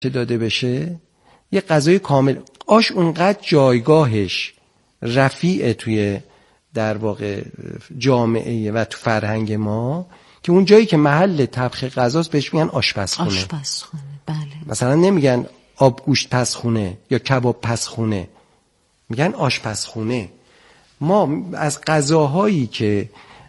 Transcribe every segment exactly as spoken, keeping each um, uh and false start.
چه داده بشه، یه غذای کامل. آش اونقدر جایگاهش رفیعه توی در واقع جامعه و تو فرهنگ ما که اون جایی که محل طبخ غذاست بهش میگن آشپزخونه. آشپزخونه، بله. مثلا نمیگن آبگوشت پزخونه یا کباب پزخونه، میگن آشپزخونه. ما از غذاهایی که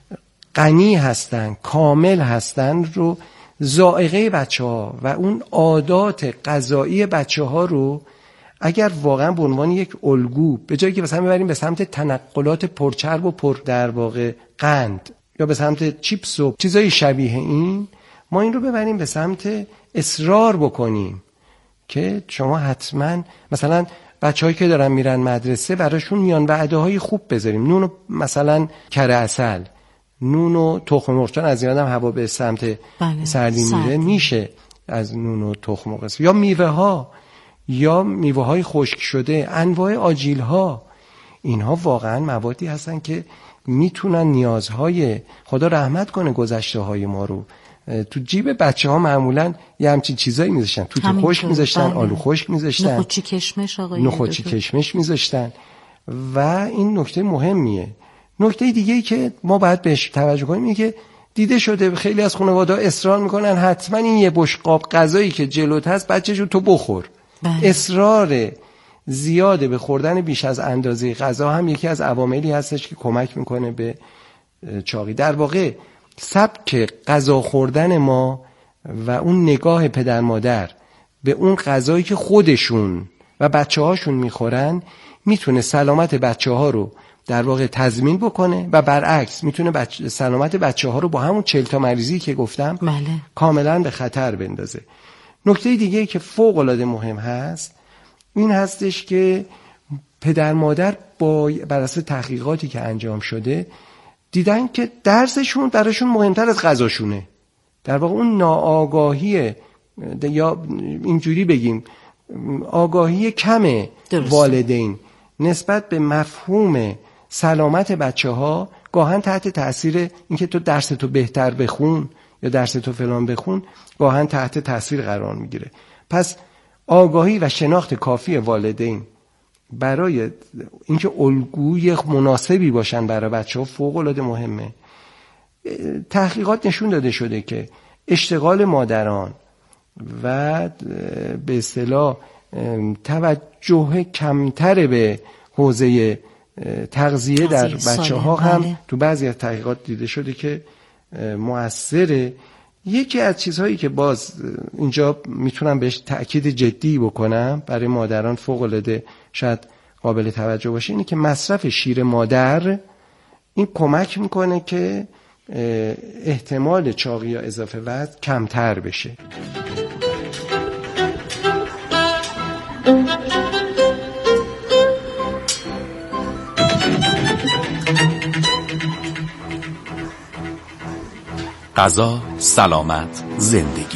غنی هستن، کامل هستن رو، ذائقه بچه‌ها و اون عادات غذایی بچه‌ها رو اگر واقعا به عنوان یک الگو، به جایی که مثلا ببریم به سمت تنقلات پرچرب و پر در واقع قند یا به سمت چیپس و چیزای شبیه این، ما این رو ببریم به سمت اصرار بکنیم که شما حتما مثلا بچه‌هایی که دارن میرن مدرسه براشون میان وعده‌های خوب بذاریم. نون و مثلا کره عسل، نون و تخم مرغ، چون از یادم هوا به سمت بله. سردی میره، میشه از نون و تخم مرغ یا میوه ها یا میوه های خشک شده، انواع آجیل ها، اینها واقعا موادی هستن که میتونن نیازهای، خدا رحمت کنه گذشته های ما رو، تو جیب بچه ها معمولا یه همچین چیزایی میذاشتن، توت خشک میذاشتن، بله. آلو خشک میذاشتن، نخودچی کشمش آقای نخودچی کشمش میذاشتن و این نکته مهمیه. نکته دیگه ای که ما باید بهش توجه کنیم اینه که دیده شده خیلی از خانواده‌ها اصرار میکنن حتما این یه بشقاب غذایی که جلوت هست بچه‌شو تو بخور. بله. اصرار زیاده به خوردن بیش از اندازه غذا هم یکی از عواملی هستش که کمک میکنه به چاقی. در واقع سبک غذا خوردن ما و اون نگاه پدر مادر به اون غذایی که خودشون و بچه‌هاشون میخورن میتونه سلامت بچه‌ها رو در واقع تضمین بکنه و برعکس میتونه بچه سلامت بچه‌ها رو با همون چهل تا مریضی که گفتم بله. کاملا به خطر بندازه. نکته دیگه که فوق العاده مهم هست این هستش که پدر مادر با بر اساس تحقیقاتی که انجام شده دیدن که درسشون براشون مهمتر از غذاشونه. در واقع اون ناآگاهی یا اینجوری بگیم آگاهی کم والدین نسبت به مفهوم سلامت بچه ها گاهن تحت تأثیر اینکه تو درس تو بهتر بخون یا درس تو فلان بخون گاهن تحت تأثیر قرار میگیره. پس آگاهی و شناخت کافی والدین برای اینکه الگوی مناسبی باشن برای بچه‌ها فوق العاده مهمه. تحقیقات نشون داده شده که اشتغال مادران و به اصطلاح توجه کمتر به حوزه تغذیه در بچه‌ها هم بله. تو بعضی از تحقیقات دیده شده که مؤثره. یکی از چیزهایی که باز اینجا میتونم بهش تأکید جدی بکنم برای مادران فوق العاده شاید قابل توجه باشه اینه که مصرف شیر مادر این کمک میکنه که احتمال چاقی یا اضافه وزن کمتر بشه. غذا، سلامت، زندگی.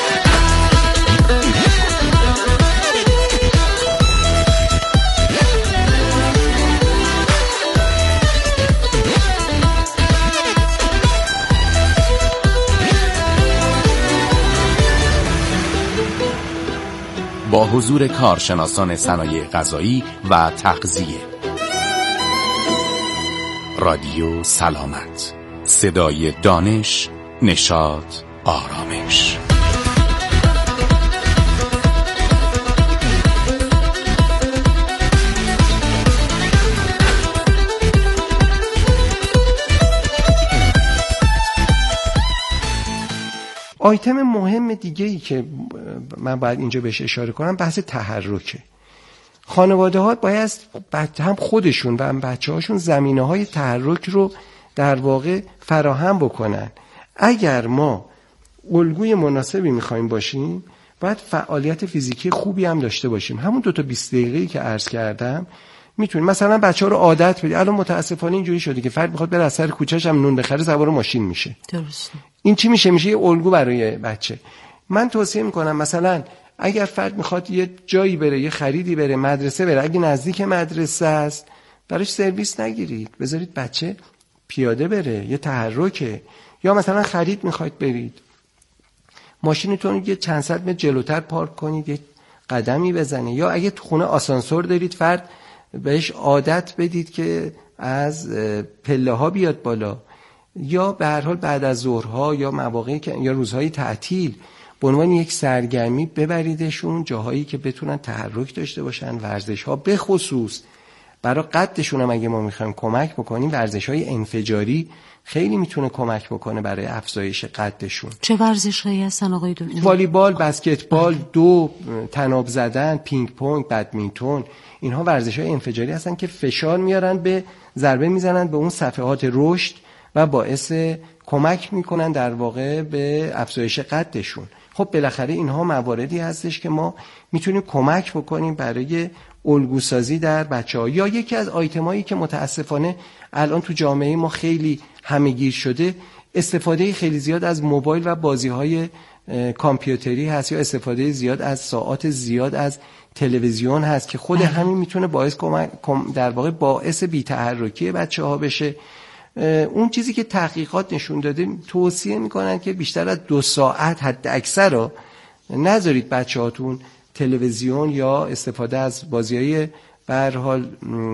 با حضور کارشناسان صنایع غذایی و تغذیه. رادیو سلامت، صدای دانش، نشاط، آرامش. آیتم مهم دیگه ای که من باید اینجا بهش اشاره کنم بحث تحرکه. خانواده ها باید هم خودشون و هم بچه هاشون زمینه های تحرک رو در واقع فراهم بکنن. اگر ما الگوی مناسبی میخوایم باشیم باید فعالیت فیزیکی خوبی هم داشته باشیم. همون دو تا بیست دقیقه‌ای که عرض کردم میتونیم مثلا بچه‌ها رو عادت بدیم. الان متاسفانه اینجوری شده که فرد میخواد بره از سر کوچه‌ش هم نون بخره سوار ماشین میشه. درسته. این چی میشه؟ میشه یه الگو برای بچه. من توصیه میکنم مثلا اگر فرد میخواد یه جایی بره، یه خریدی بره، مدرسه بره، اگه نزدیک مدرسه است براش سرویس نگیرید، بذارید بچه پیاده بره، یه تحرکه. یا مثلا خرید میخواید برید، ماشینتون یه چند صد متر جلوتر پارک کنید، یه قدمی بزنه. یا اگه تو خونه آسانسور دارید، فرد بهش عادت بدید که از پله ها بیاد بالا، یا به هر حال بعد از ظهرها یا مواقعی که یا روزهای تعطیل به عنوان یک سرگرمی ببریدشون جاهایی که بتونن تحرک داشته باشن. ورزش ها به خصوص برای قدشون هم اگه ما میخوایم کمک بکنیم، ورزش های انفجاری خیلی میتونه کمک بکنه برای افزایش قدشون. چه ورزش‌هایی هستن آقای دکتر؟ والیبال، بسکتبال، دو، تناب زدن، پینگ پونگ، بدمینتون، اینها ورزش‌های انفجاری هستن که فشار میارن، به ضربه میزنن به اون صفحات رشد و باعث کمک میکنن در واقع به افزایش قدشون. خب بالاخره اینها مواردی هستش که ما میتونیم کمک بکنیم برای الگوسازی در بچه‌ها. یا یکی از آیتمایی که متاسفانه الان تو جامعه ما خیلی همه‌گیر شده، استفاده خیلی زیاد از موبایل و بازی‌های کامپیوتری هست، یا استفاده زیاد از ساعات زیاد از تلویزیون هست که خود همین میتونه باعث در واقع باعث بی‌تحرکی بچه‌ها بشه. اون چیزی که تحقیقات نشون داده، توصیه میکنن که بیشتر از دو ساعت حد اکثر رو نذارید بچه‌هاتون تلویزیون یا استفاده از بازی‌های به هر حال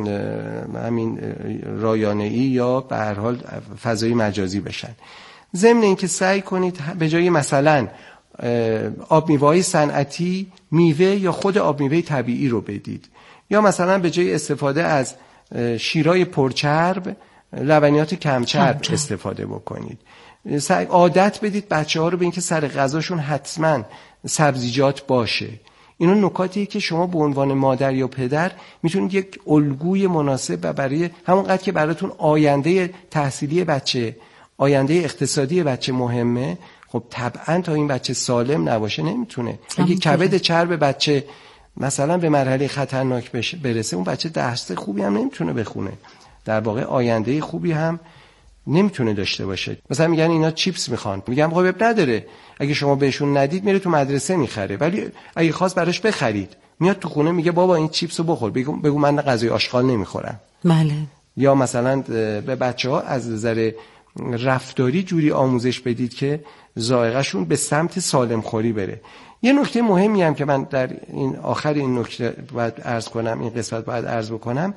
همین رایانه‌ای یا به هر حال فضای مجازی بشن. ضمن اینکه سعی کنید به جای مثلا آب میوه‌های صنعتی، میوه یا خود آب میوه طبیعی رو بدید، یا مثلا به جای استفاده از شیرای پرچرب لبنیات کمچرب استفاده بکنید. عادت بدید بچه‌ها رو به اینکه سر غذاشون حتما سبزیجات باشه. اینا نکاتیه که شما به عنوان مادر یا پدر میتونید یک الگوی مناسب و برای همونقدر که براتون آینده تحصیلی بچه، آینده اقتصادی بچه مهمه، خب طبعا تا این بچه سالم نباشه نمیتونه. اگه کبد چرب بچه مثلا به مرحله خطرناک برسه، اون بچه درس خوبی هم نمیتونه بخونه، در واقع آینده خوبی هم نمیتونه داشته باشه. مثلا میگن اینا چیپس میخوان، میگم خب اب نداره، اگه شما بهشون ندید میره تو مدرسه میخره، ولی اگه خواست براش بخرید میاد تو خونه میگه بابا این چیپسو بخور، بگو بگو من غذای آشغال نمیخورم. بله. یا مثلا به بچه‌ها از نظر رفتاری جوری آموزش بدید که ذائقه‌شون به سمت سالم خوری بره. یه نکته مهمی هم که من در این آخر این نکته باید عرض کنم، این قسمت باید عرض بکنم،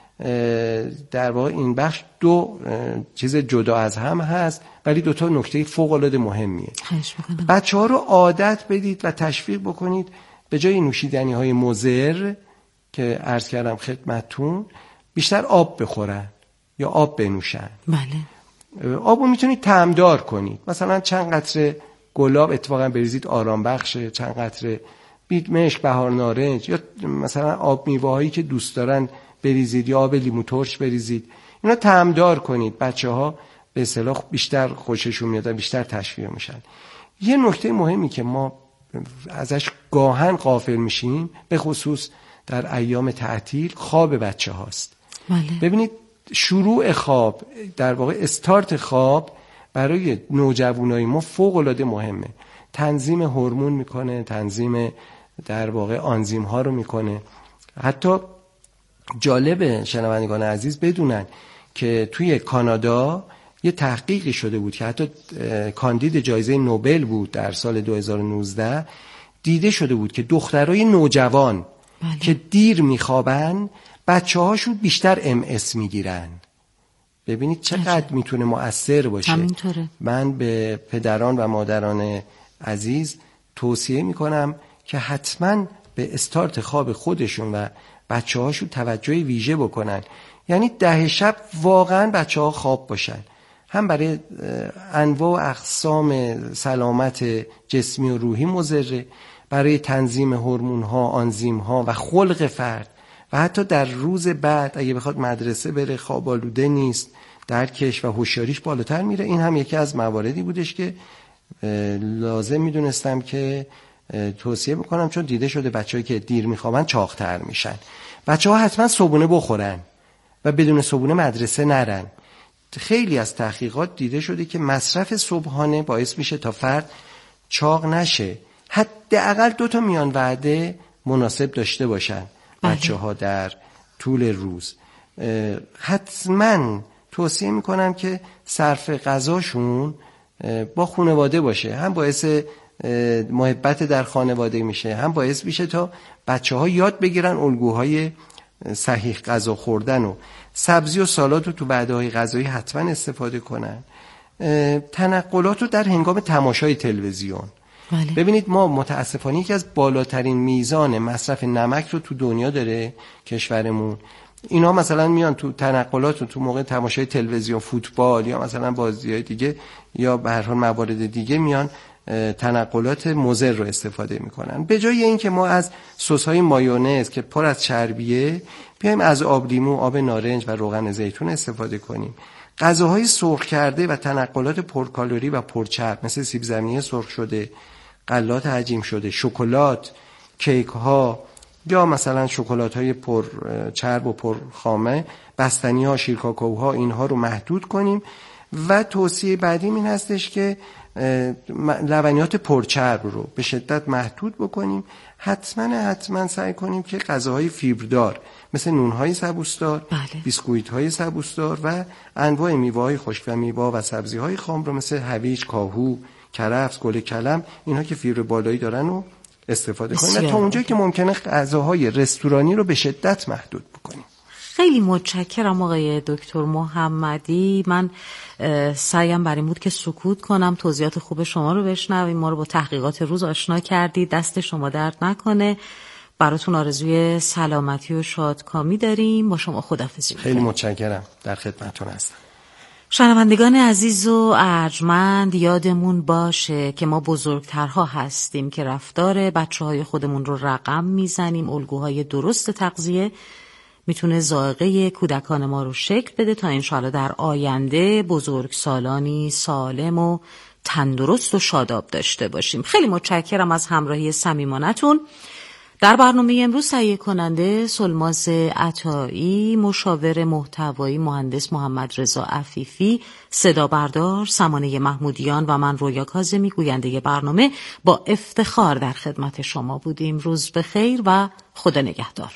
در واقع این بخش دو چیز جدا از هم هست ولی دو تا نکته فوق العاده مهمیه. بچه‌ها رو عادت بدید و تشویق بکنید به جای نوشیدنی های مضر که عرض کردم خدمتتون، بیشتر آب بخورن یا آب بنوشن. بله. آبو میتونید طعمدار کنید، مثلا چند قطره گلاب اتفاقا بریزید، آرام بخشه، چند قطره بیت مشک، بهار نارنج، یا مثلا آب میوه‌هایی که دوست دارن بریزید، یا آب لیمو ترش بریزید. اینا طعمدار کنید، بچه‌ها به اصطلاح بیشتر خوششون میاد و بیشتر تشویق میشن. یه نکته مهمی که ما ازش گاهن غافل میشیم، به خصوص در ایام تعطیل، خواب بچه‌هاست. بله. ببینید شروع خواب، در واقع استارت خواب برای نوجوانای ما فوق العاده مهمه. تنظیم هورمون میکنه، تنظیم در واقع آنزیم ها رو میکنه. حتی جالب شنوندگان عزیز بدونن که توی کانادا یه تحقیقی شده بود که حتی کاندید جایزه نوبل بود در سال دو هزار و نوزده، دیده شده بود که دخترای نوجوان بله. که دیر میخوابن، بچه هاشون بیشتر ام اس میگیرن. ببینید چقدر میتونه مؤثر باشه. همینطوره. من به پدران و مادران عزیز توصیه میکنم که حتما به استارت خواب خودشون و بچه هاشون توجه ویژه بکنن. یعنی ده شب واقعا بچه ها خواب باشن، هم برای انواع و اقسام سلامت جسمی و روحی مضره، برای تنظیم هورمون ها، آنزیم ها و خلق فرد، و حتی در روز بعد اگه بخواد مدرسه بره خواب آلوده نیست، درکش و هوشیاریش بالاتر میره. این هم یکی از مواردی بودش که لازم میدونستم که توصیه بکنم، چون دیده شده بچه‌ای که دیر میخوابن چاق‌تر میشن. بچه‌ها حتما صبحونه بخورن و بدون صبحونه مدرسه نرن. خیلی از تحقیقات دیده شده که مصرف صبحانه باعث میشه تا فرد چاق نشه. حداقل دو تا میان وعده مناسب داشته باشن بچه‌ها در طول روز. حتما توصیه میکنم که صرف غذاشون با خانواده باشه، هم باعث محبت در خانواده میشه، هم باعث میشه تا بچه‌ها یاد بگیرن الگوهای صحیح غذا خوردن و سبزی و سالاد رو تو وعده‌های غذایی حتما استفاده کنن. تنقلات رو در هنگام تماشای تلویزیون. بله. ببینید ما متاسفانه یکی از بالاترین میزان مصرف نمک رو تو دنیا داره کشورمون. اینا مثلا میان تو تنقلات رو تو موقع تماشای تلویزیون، فوتبال یا مثلا بازی‌های دیگه یا به هر حال موارد دیگه میان تنقلات مضر رو استفاده میکنن. به جای اینکه ما از سس‌های مایونز که پر از چربیه بیایم از آب لیمو، آب نارنج و روغن زیتون استفاده کنیم. غذاهای سرخ کرده و تنقلات پرکالری و پرچرب مثل سیب زمینی سرخ شده، غلات حجیم شده، شکلات، کیک ها یا مثلا شکلات های پر چرب و پر خامه، بستنی ها، شیرکاکائوها، اینها رو محدود کنیم. و توصیه بعدیم این هستش که لبنیات پرچرب رو به شدت محدود بکنیم. حتما حتما سعی کنیم که غذاهای فیبردار مثل نونهای سبوسدار، بله. بیسکویت‌های سبوسدار و انواع میوه‌های خشک و میوه و سبزی‌های خام رو مثل هویج، کاهو، کرفس، گل کلم، اینها که فیبر بالایی دارن رو استفاده کنیم و تا اونجایی که ممکنه غذاهای رستورانی رو به شدت محدود بکنیم. خیلی متشکرم آقای دکتر محمدی. من سعیم بر این بود که سکوت کنم، توضیحات خوب شما رو بشنویم، ما رو با تحقیقات روز آشنا کردید. دست شما درد نکنه. براتون آرزوی سلامتی و شادکامی داریم. با شما خداحافظی می‌کنم. خیلی متشکرم. در خدمتتون هستم. شنوندگان عزیز و ارجمند، یادمون باشه که ما بزرگترها هستیم که رفتار بچه‌های خودمون رو رقم میزنیم. الگوهای درست تغذیه میتونه ذائقه کودکان ما رو شکل بده تا انشاءالله در آینده بزرگسالانی سالم و تندرست و شاداب داشته باشیم. خیلی متشکرم از همراهی صمیمانه‌تون. در برنامه امروز تهیه کننده سلماز عطایی، مشاور محتوایی مهندس محمد رضا عفیفی، صدا بردار سمانه محمودیان و من رویا کاظمی گوینده برنامه با افتخار در خدمت شما بودیم. روز بخیر و خدا نگهدار.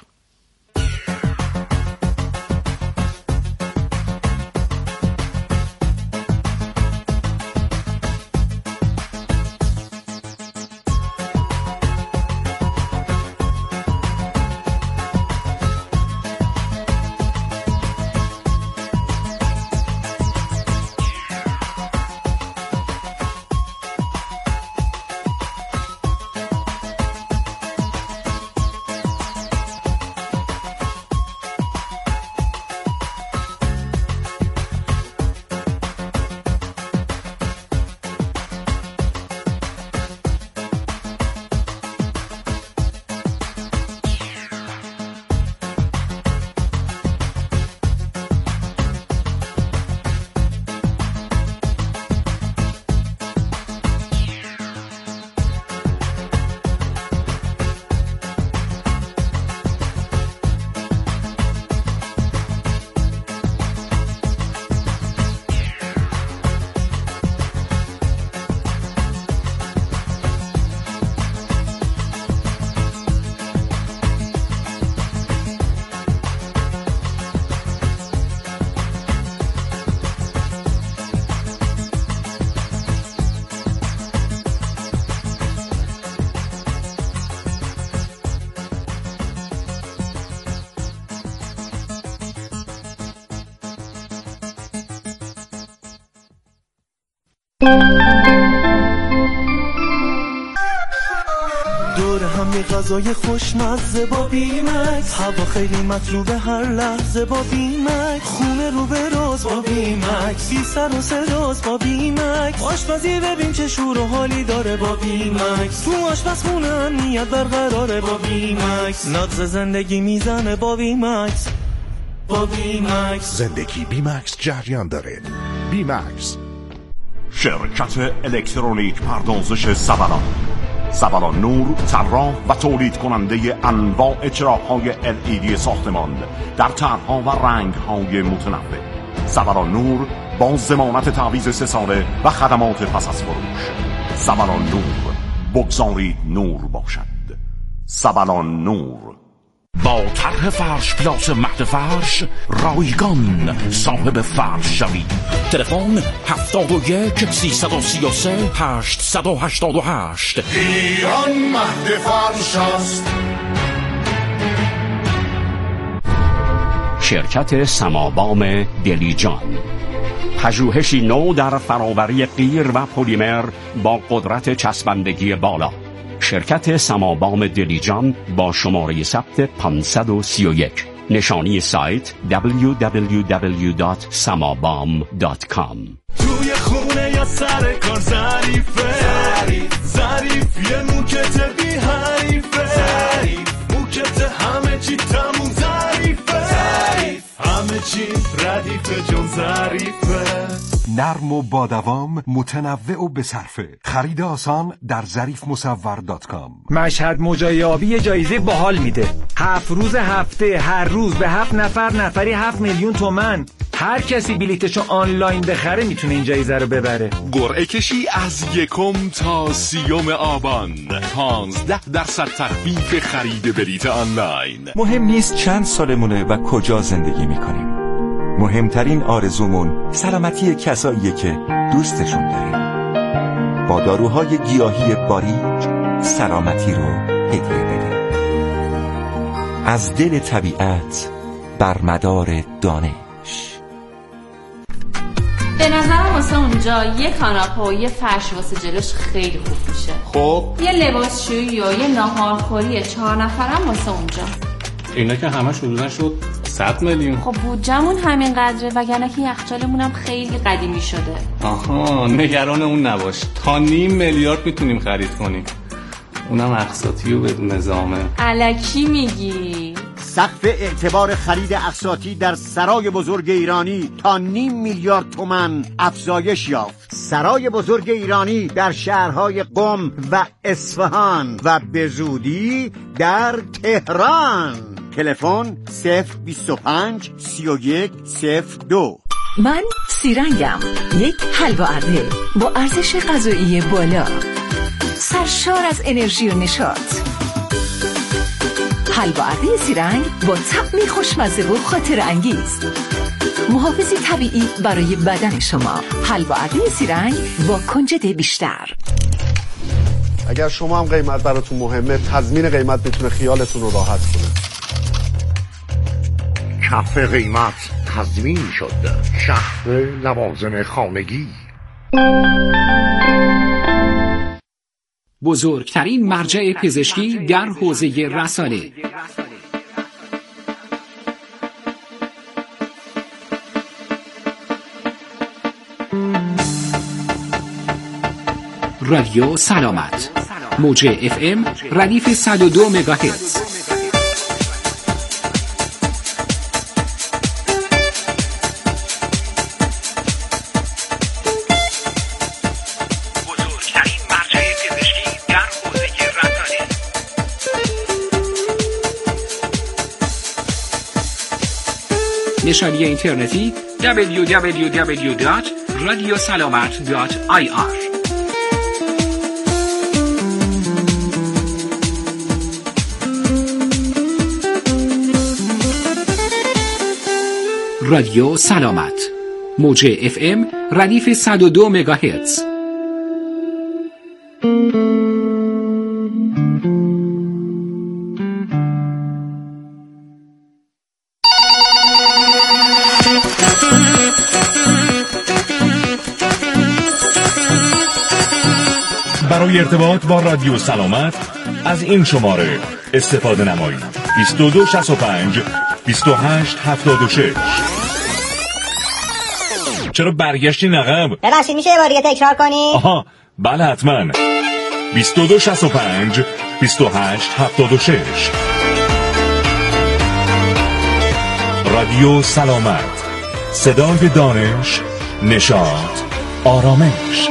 دور هم یه غذای خوشمزه با بیمکس، هوا خیلی مطلوبه هر لحظه با بیمکس، خونه رو به راز با بیمکس، بی سر و صداست با بیمکس، آشپزی ببین چه شور و حالی داره با بیمکس، تو آشپزخونه امنیت برقراره با بیمکس، نبض زندگی میزنه با بیمکس، با بیمکس زندگی بیمکس جریان داره. بیمکس شرکت الکترونیک پردازش سبلان سبلان نور، طراح و تولید کننده انواع چراغ‌های ال ای دی ساختمان در طرح‌ها و رنگ‌های متنوع. سبلان نور با ضمانت تعویض سه ساله و خدمات پس از فروش. سبلان نور، بگذارید نور باشد. سبلان نور. با طرح فرش پلاس مهد فرش رایگان صاحب فرش شوید. تلفن هفتاد و یک سیصد و سی و سه هشتصد و هشتاد و هشت. ایران مهد فرش است. شرکت سمابام دلیجان، پژوهشی نو در فراوری قیر و پلیمر با قدرت چسبندگی بالا. شرکت سمابام دلیجان با شماره ثبت پانصد و سی و یک. نشانی سایت دبلیو دبلیو دبلیو دات سمابام دات کام. توی خونه یا سر کار ظریفه، ظریف ظریف یه موکت بی حریفه، ظریف موکت همه چی تموم ظریفه، ظریف همه چی ردیفه جون ظریفه. نرم و با دوام، متنوع و بصرفه. خرید آسان در ظریف مصور دات کام. مشهد مجایابی جایزه باحال میده. هفت روز هفته، هر روز به هفت نفر، نفری هفت میلیون تومن. هر کسی بلیتشو آنلاین بخره میتونه این جایزه رو ببره. قرعه کشی از یکم تا سیوم آبان، پانزده درصد تخفیف خرید بلیت آنلاین. مهم نیست چند سالمونه و کجا زندگی میکنیم. مهمترین آرزومون سلامتی کساییه که دوستشون داریم. با داروهای گیاهی باریک سلامتی رو هدیه بدیم. از دل طبیعت بر مدار دانش. به نظرم واسه اونجا یه کاناپه و یه فرش واسه جلوش خیلی خوب میشه. خب یه لباسشویی و یه ناهارخوری چهار نفرم واسه اونجا. اینا که همش حدوداً شد صد میلیون. خب بودجمون همین قدره، وگرنه که یخچالمون هم خیلی قدیمی شده. آها، نگران اون نباش، تا نیم میلیارد میتونیم خرید کنیم، اونم اقساطی و بدون نظامه. الکی میگی؟ سقف اعتبار خرید اقساطی در سرای بزرگ ایرانی تا نیم میلیارد تومان افزایش یافت. سرای بزرگ ایرانی در شهرهای قم و اصفهان و به زودی در تهران. تلفن صفر بیست و پنج سی و یک صفر دو. من سیرنگم، یک حلوا اره با ارزش غذایی بالا، سرشار از انرژی و نشاط. حلوا اره سیرنگ با طعمی خوشمزه و خاطر انگیز، محافظی طبیعی برای بدن شما. حلوا اره سیرنگ با کنجد بیشتر. اگر شما هم قیمت براتون مهمه، تضمین قیمت میتونه خیالتون رو راحت کنه. کف قیمت تضمین شد. شهر لوازم خانگی، بزرگترین مرجع پزشکی در حوزه رسانه. رادیو سلامت، موج اف ام ردیف صد و دو مگاهرتز. نشانی اینترنتی دبلیو دبلیو دبلیو دات رادیو سلامت دات آی آر. رادیو سلامت، موج اف ام ردیف صد و دو مگاهرتز. برای ارتباط با رادیو سلامت از این شماره استفاده نمایید. بیست و دو شصت و پنج بیست و هشت هفتاد و شش. چرا برگشتی نقب؟ ببخشید میشه یه بار دیگه تکرار کنی؟ آها بله حتما. بیست و دو شصت و پنج بیست و هشت هفتاد و شش. رادیو سلامت، صدای دانش، نشاط، آرامش.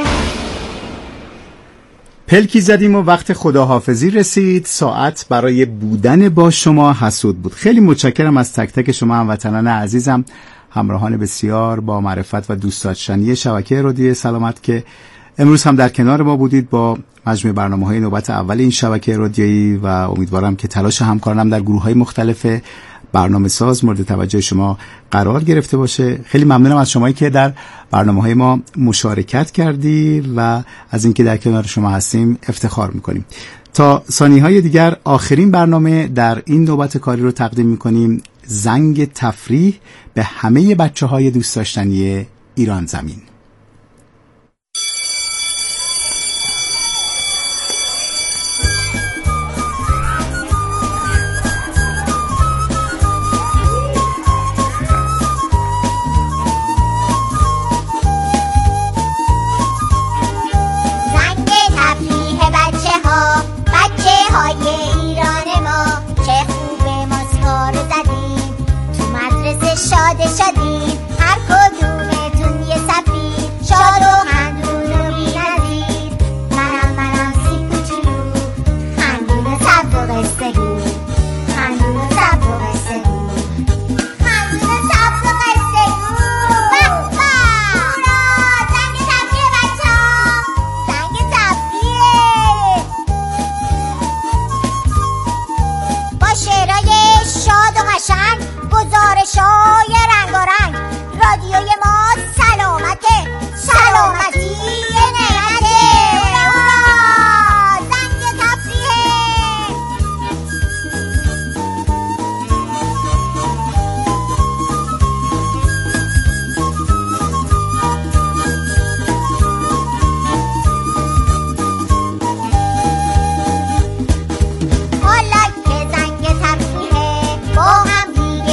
پلکی زدیم و وقت خداحافظی رسید. ساعت برای بودن با شما حسود بود. خیلی متشکرم از تک تک شما هموطنان عزیزم، همراهان بسیار با معرفت و دوست داشتنی شبکه رادیو سلامت که امروز هم در کنار ما بودید با مجموعه برنامه‌های نوبت اول این شبکه رادیویی و امیدوارم که تلاش همکارانم در گروه‌های مختلف برنامه ساز مورد توجه شما قرار گرفته باشه. خیلی ممنونم از شمایی که در برنامه‌های ما مشارکت کردی و از اینکه در کنار شما هستیم افتخار می‌کنیم. تا ثانیه‌های دیگر آخرین برنامه در این نوبت کاری رو تقدیم می‌کنیم، زنگ تفریح به همه بچه‌های دوست داشتنی ایران زمین. شاده شدیم هر کدومتون یه سفیر، شاد و خندون و بی‌نظیر. منم منم سی کوچولو، خندون صبر و قصه گو، خندون صبر و قصه گو، خندون صبر و قصه گو. بابا هورا، زنگ تفریح بچه ها، زنگ تفریح با شعرهای شاد و قشنگ، گزارش‌های رنگارنگ. رادیوی ما سلامته، سلامتی نعمته. هورا هورا، زنگ تفریحه. حالا که زنگ تفریحه، با هم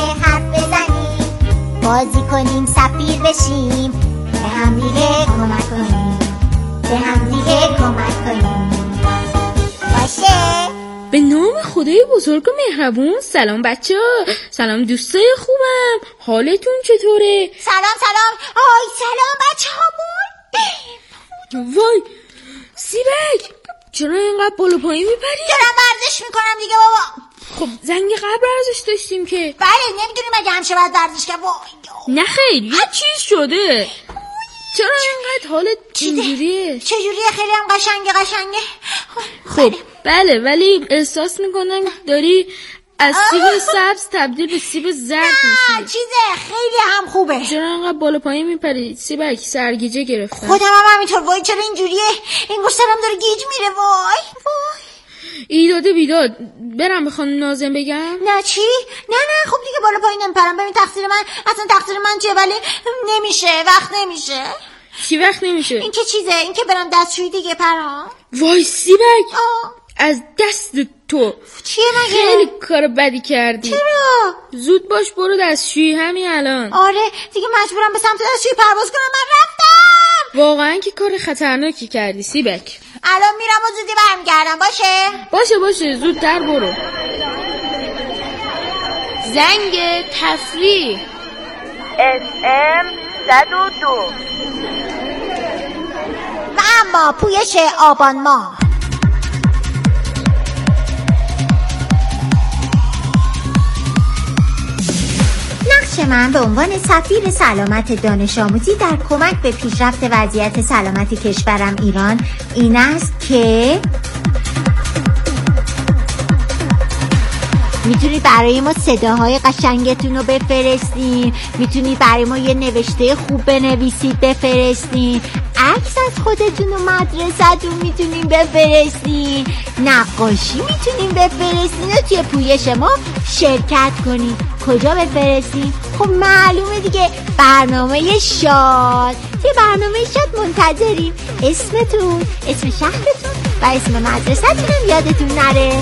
بازی کنیم، سفیر بشیم، به هم دیگه کمک کنیم، به هم دیگه کمک کنیم. باشه؟ به نام خدای بزرگ و مهربون. سلام بچه ها، سلام دوستای خوبم، حالتون چطوره؟ سلام سلام. آی سلام بچه هامون. وای سیبک، چرا اینقدر بالا پایین میپری؟ دارم ورزش میکنم دیگه بابا. خب زنگ قبل ورزش داشتیم که. بله نمیدونیم اگه همیشه باید ورزش کنم. نه خیر، یه چیز شده. چرا اینقدر حالت اینجوریه؟ چجوریه؟ خیلی هم قشنگه قشنگه. خب بله، ولی احساس میکنم داری از سیب سبز تبدیل به سیب زرد میشی. چیزه خیلی هم خوبه. چرا اینقدر بالا پایین میپری؟ سیبک سرگیجه گرفتم. خودم هم همینطور. وای چرا اینجوریه؟ این گوشترم داره گیج میره. وای وای. ایداده بیداد، برم به خانم ناظم بگم؟ نه چی؟ نه نه خب دیگه بالا پایین نمیپرم. ببین تقصیر من، اصلا تقصیر من چیه؟ ولی نمیشه، وقت نمیشه. چی وقت نمیشه؟ این که چیزه، این که برم دستشویی دیگه پرام. وای سیبک، از دست تو چیه مگه؟ خیلی کار بدی کردی. چرا؟ زود باش برو دستشویی همین الان. آره دیگه مجبورم به سمت دستشویی پرواز کنم. من رفتم. واقعا که کار خطرناکی کردی سیبک. الان میرم و زودی برمیگردم. باشه؟ باشه باشه، زودتر برو. زنگ تفریح اس ام صد و دو. و اما پویش آبان ماه. نقش من به عنوان سفیر سلامت دانش آموزی در کمک به پیشرفت وضعیت سلامت کشورم ایران این است که میتونید برای ما صداهای قشنگتون رو بفرستین، میتونید برای ما یه نوشته خوب بنویسید بفرستین، عکس از خودتون و مدرسه‌تون میتونین بفرستین، نقاشی میتونین بفرستین و توی پویش ما شرکت کنین. کجا بفرستین؟ خب معلومه دیگه، برنامه شاد. توی برنامه شاد منتظریم. اسمتون، اسم شهرتون و اسم مدرسه‌تون هم یادتون نره.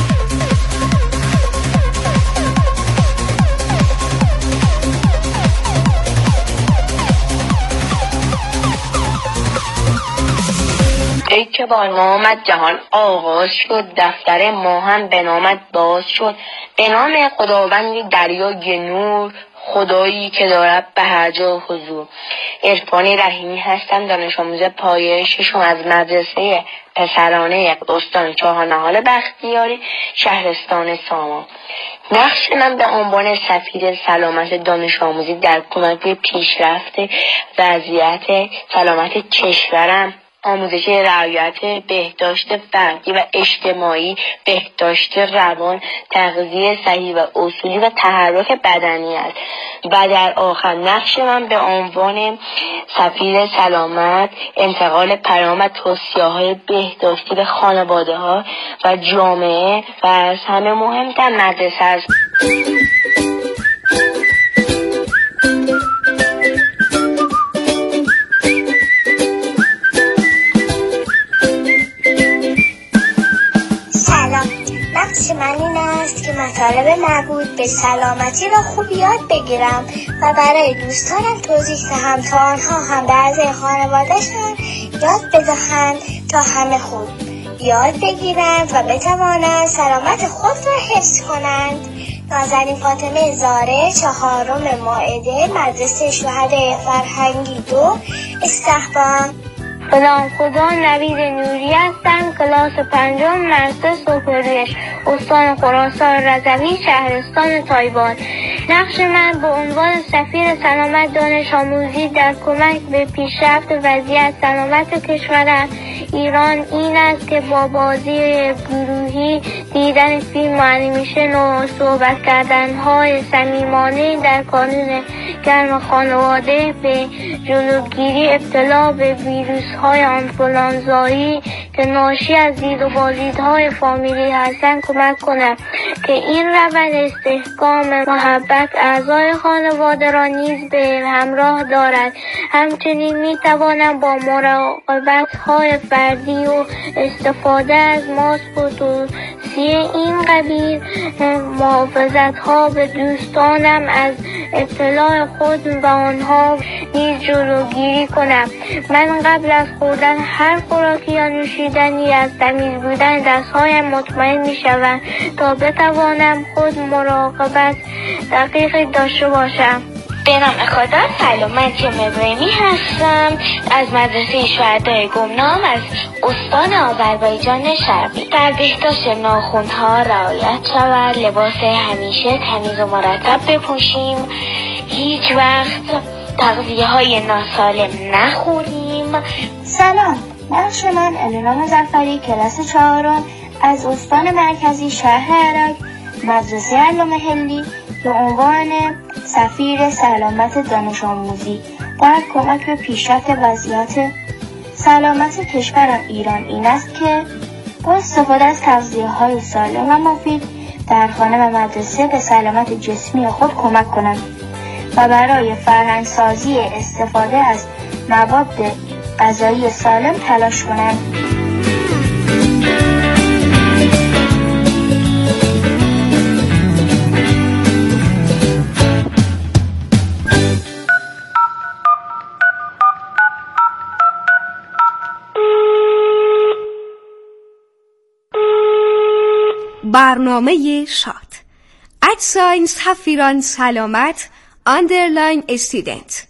ای که با نامت جهان آغاز شد، دفتر ما هم به نامت باز شد. به نام خداوند دریای نور، خدایی که دارد به هر جا حضور. عرفانی رحیمی هستم، دانش آموز پایه ششم از مدرسه پسرانه استان چهارنهال بختیاری، شهرستان سامان. نقش من به عنوان سفیر سلامت دانش آموزی در کمک به پیشرفت وضعیت سلامت کشورم آموزش رعایت بهداشت فردی و اجتماعی، بهداشت روان، تغذیه صحیح و اصولی و تحرک بدنی است. و در آخر نقش من به عنوان سفیر سلامت، انتقال پیام و توصیه‌های بهداشتی به خانواده‌ها و جامعه و از همه مهمتر مدرسه است. نقش من این است که مطالب مربوط به سلامتی را خوب یاد بگیرم و برای دوستانم توضیح دهم تا آنها هم به اعضای خانواده‌شان یاد بدهند تا همه خوب یاد بگیرند و بتوانند سلامت خود را حفظ کنند. نازنین فاطمه زاره، چهارم مائده، مدرسه شهدای فرهنگی دو، استحبان. سلام، خدا نوید نوری هستم، کلاس پنجم، مدرسه صبح‌رویش، استان خراسان رضوی، شهرستان تایوان. نقش من به عنوان سفیر سلامت دانش آموزی در کمک به پیشرفت وضعیت سلامت کشور ایران این است که با بازی گروهی، دیدن فیلم و انیمیشن و صحبت کردن‌های صمیمانه در کانون گرم خانواده به جلوگیری ابتلا به ویروس‌های آنفولانزایی که ناشی از دید و بازدیدهای فامیلی هستند کمک کنم که این روند استحکام محبت اعضای خانواده را نیز به همراه دارد. همچنین می‌توانم با مراقبت‌های فردی و استفاده از ماسک و توصیه این قبیل محافظت‌ها به دوستانم از ابتلا خود و آنها نیز جلوگیری کنم. من قبل از خوردن هر خوراکی یا نوشیدنی از تمیز بودن دستهایم مطمئن می‌شوم تا بتوانم خود مراقبت دقیقی داشته باشم. به نام خدا، سلام، من جم ابراهیمی هستم از مدرسه شهدای گمنام از استان آذربایجان شرقی. در بهداشت ناخن‌ها رعایت شود، لباس همیشه تمیز و مرتب بپوشیم، هیچ وقت تغذیه های ناسالم نخوریم. سلام، نقش من الینا مظفری، کلاس چهارم از استان مرکزی شهر عراق، مدرسه علامه حلی، به عنوان سفیر سلامت دانش آموزی در کمک به پیشرفت وضعیت سلامت کشورم ایران این است که با استفاده از تغذیه‌های سالم و مفید در خانه و مدرسه به سلامت جسمی خود کمک کنم و برای فرهنگ‌سازی استفاده از مواد غذایی سالم تلاش کنم. برنامه شاد ادساین سفیران سلامت اندرلاین استودنت.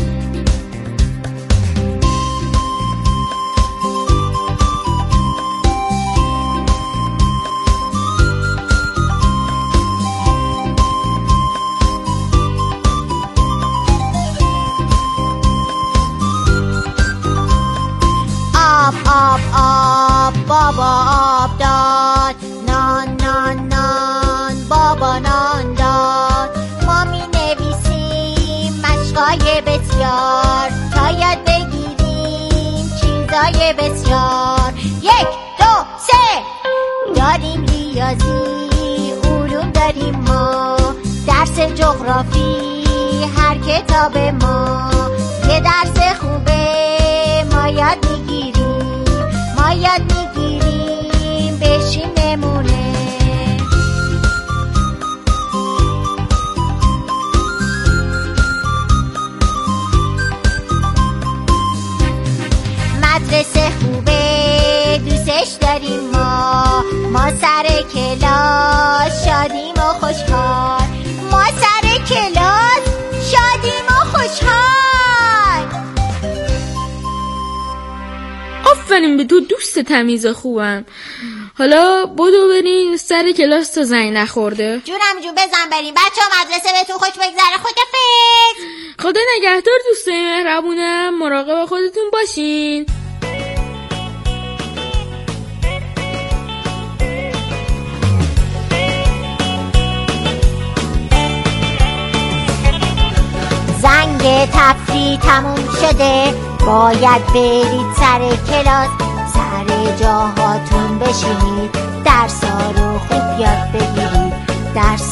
آب آب آب بابا آب داد، نان نان نان بابا نان داد. ما می نویسیم مشقای بسیار تا یاد بگیریم چیزای بسیار. یک دو سه داریم ریاضی، علوم داریم ما، درس جغرافی هر کتاب ما. یه درس خوبه ما یاد میگیریم، ما یاد میگیریم بشیم نمونه. مدرسه خوبه دوستش داریم ما، ما سر کلاس شادیم و خوشحال، ما سر کلاس شادیم و خوشحال. آفرین به تو دوست تمیز خوبم. حالا بدو بریم سر کلاس تا زنگ نخورده. جونم جون بزن بریم بچه ها، مدرسه بهتون خوش بگذره. خدافظ. خدا نگهدار دوستای مهربونم، مراقب خودتون باشین. تفریح تموم شده، باید برید سر کلاس، سر جاهاتون بشینید، درسا رو خوب یاد بگیرید، درس